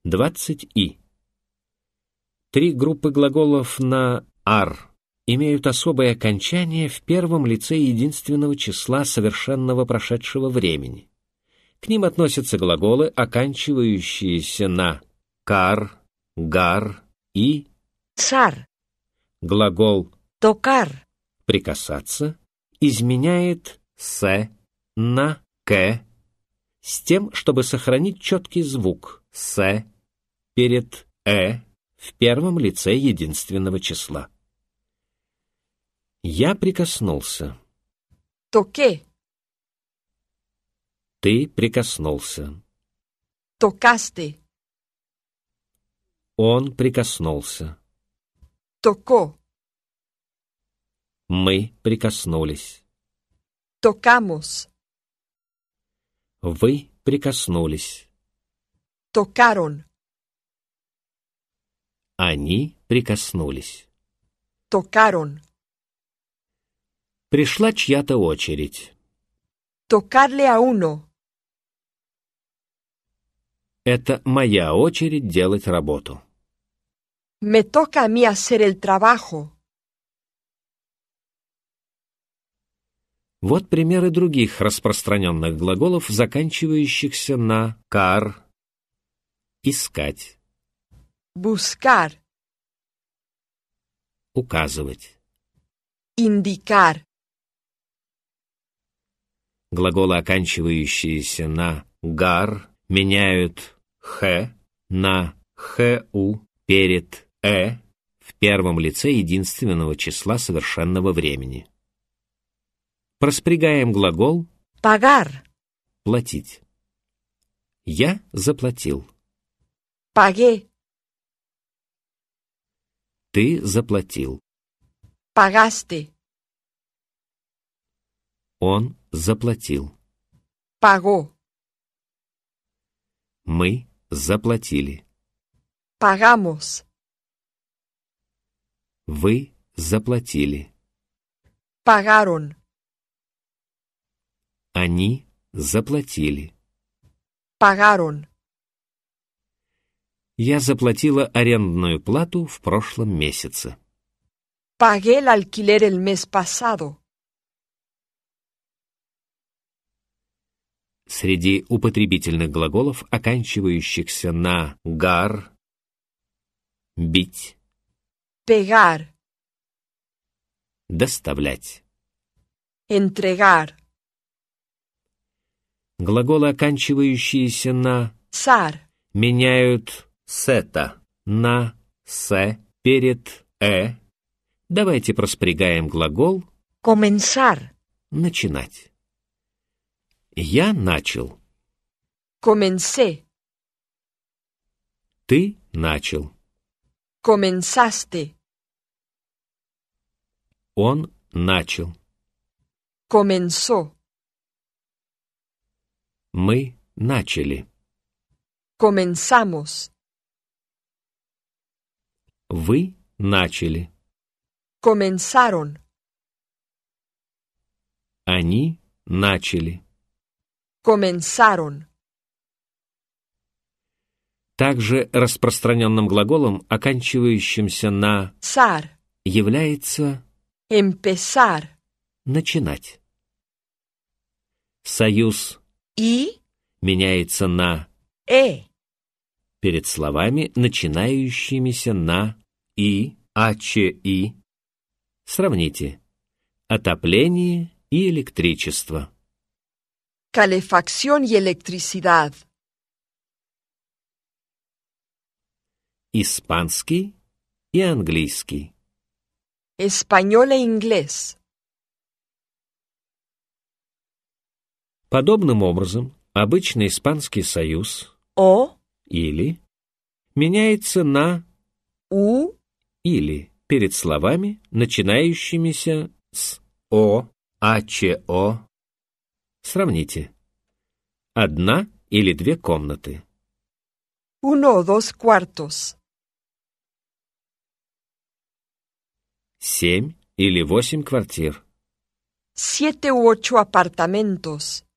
20и. Три группы глаголов на «ар» имеют особое окончание в первом лице единственного числа совершенного прошедшего времени. К ним относятся глаголы, оканчивающиеся на «кар», «гар» и «сар». Глагол «токар» — «прикасаться» изменяет «се» на «к» с тем, чтобы сохранить четкий звук «се» перед «э» в первом лице единственного числа. Я прикоснулся. «тоqué». Ты прикоснулся. «tocaste». Он прикоснулся. «tocó». Мы прикоснулись. «tocamos». Вы прикоснулись. «tocaron». Они прикоснулись. «tocaron». Пришла чья-то очередь. «tocarle a uno». Это моя очередь делать работу. «me toca a mí hacer el trabajo». Вот примеры других распространенных глаголов, заканчивающихся на «кар». Искать. «buscar». Указывать. «indicar». Глаголы, оканчивающиеся на «гар», меняют «х» на «ху» перед «э» в первом лице единственного числа совершенного времени. Проспрягаем глагол «pagar». «платить». Я заплатил. «pagué». Ты заплатил. «pagaste». Он заплатил. «pagó». Мы заплатили. «pagamos». Вы заплатили. «pagaron». Они заплатили. «pagaron». Я заплатила арендную плату в прошлом месяце. «pagué el alquiler el mes pasado». Среди употребительных глаголов, оканчивающихся на «гар», бить, «pegar». доставлять. «entregar». Глаголы, оканчивающиеся на «sar». меняют «сета» на «се» перед «э». Давайте проспрягаем глагол «comenzar». «начинать». Я начал. «comencé». Ты начал. «comenzaste». Он начал. «comenzó». Мы начали. «comenzamos». Вы начали. «comenzaron». Они начали. «comenzaron». Также распространенным глаголом, оканчивающимся на «sar». является «empezar». начинать. Союз «y» меняется на «e». перед словами, начинающимися на «и», «и». Сравните. Отопление и электричество. «calefacción y electricidad». Испанский и английский. «español e inglés». Подобным образом, обычный испанский союз «o», или меняется на «u», или перед словами, начинающимися с «о», «о». Сравните. Одна или две комнаты. «uno o dos cuartos». 7 или 8 квартир. 7 u 8 apartamentos.